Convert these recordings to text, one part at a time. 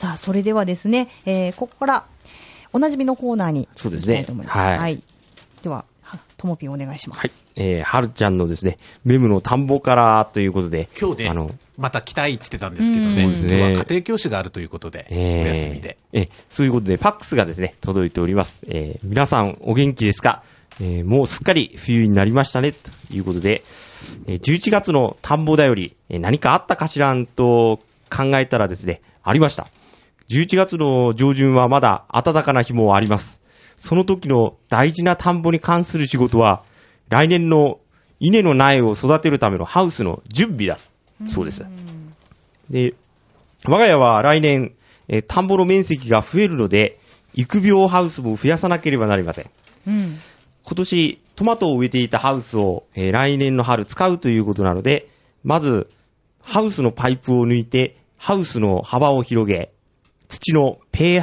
さあ、それではですね、ここからおなじみのコーナーに行きたいと思います。 そうですね。 はい。では、ともぴんお願いします。 はい。はるちゃんのですね、メムの田んぼからということで。 今日ね、また来たいって言ってたんですけどね、 そうですね、 今日は家庭教師があるということで、お休みで。 そういうことで、ファックスがですね、届いております。皆さんお元気ですか？もうすっかり冬になりましたね、ということで、11月の田んぼだより、何かあったかしらんと考えたらですね、ありました。11月の上旬はまだ暖かな日もあります。その時の大事な田んぼに関する仕事は、来年の稲の苗を育てるためのハウスの準備だ。そうです。で、我が家は来年、田んぼの面積が増えるので、育苗ハウスも増やさなければなりません。今年、トマトを植えていたハウスを、来年の春使うということなので、まず、ハウスのパイプを抜いて、ハウスの幅を広げ、土の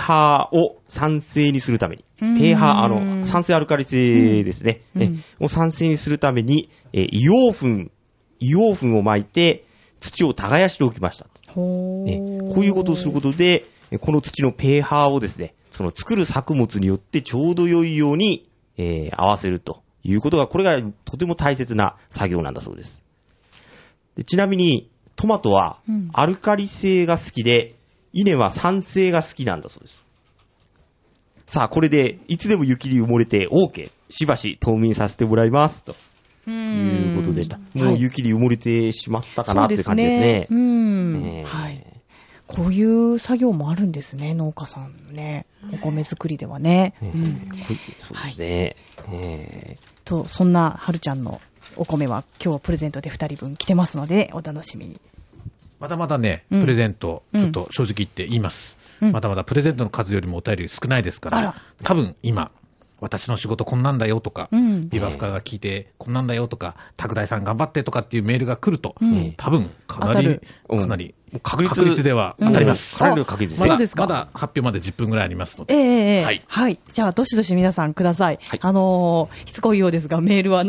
pHを酸性にするために、pH、酸性アルカリ性ですね、を酸性にするために、硫黄粉を巻いて、土を耕しておきました。こういうことをすることで、この土のpHをですね、その作る作物によってちょうど良いように、合わせるということが、これがとても大切な作業なんだそうです。ちなみに、トマトはアルカリ性が好きで、稲は酸性が好きなんだそうです。さあ、これでいつでも雪に埋もれて OK。しばし冬眠させてもらいます。ということでした。もう雪に埋もれてしまったかなっていう感じですね。 はい。こういう作業もあるんですね、農家さんね。お米作りではね。 そうですね。 そんなはるちゃんのお米は今日はプレゼントで2人分来てますので、お楽しみに。 まだまだね、プレゼント、ちょっと正直言って言います。まだまだプレゼントの数よりもお便り少ないですから、多分今、私の仕事こんなんだよとか、ビバフカが聞いてこんなんだよとか、拓大さん頑張ってとかっていうメールが来ると、多分かなり確率では当たります。 かなりの確率です。 まだ発表まで10分ぐらいありますので。 はい。じゃあ、どしどし皆さんください。しつこいようですが、メールは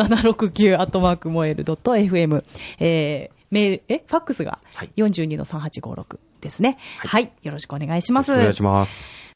769@moel.fm。メール、ファックスが 42-3856 ですね。はい。よろしくお願いします。 お願いします。